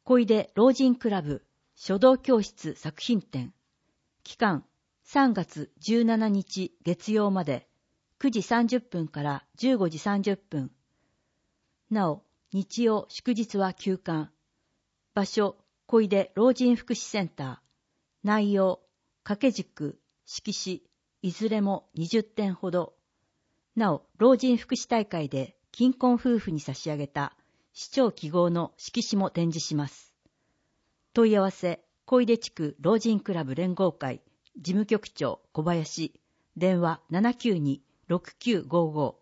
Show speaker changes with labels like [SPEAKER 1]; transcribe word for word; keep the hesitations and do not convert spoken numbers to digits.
[SPEAKER 1] 小出老人クラブ書道教室作品展。期間さんがつじゅうしちにち月曜までくじさんじゅっぷんからじゅうごじさんじゅっぷん。なお、日曜祝日は休館。場所、小出老人福祉センター。内容、掛け軸、色紙、いずれもにじゅってんほど。なお、老人福祉大会で金婚夫婦に差し上げた市長記号の色紙も展示します。問い合わせ、小出地区老人クラブ連合会事務局長小林、電話 ななきゅうに ろくきゅうごご。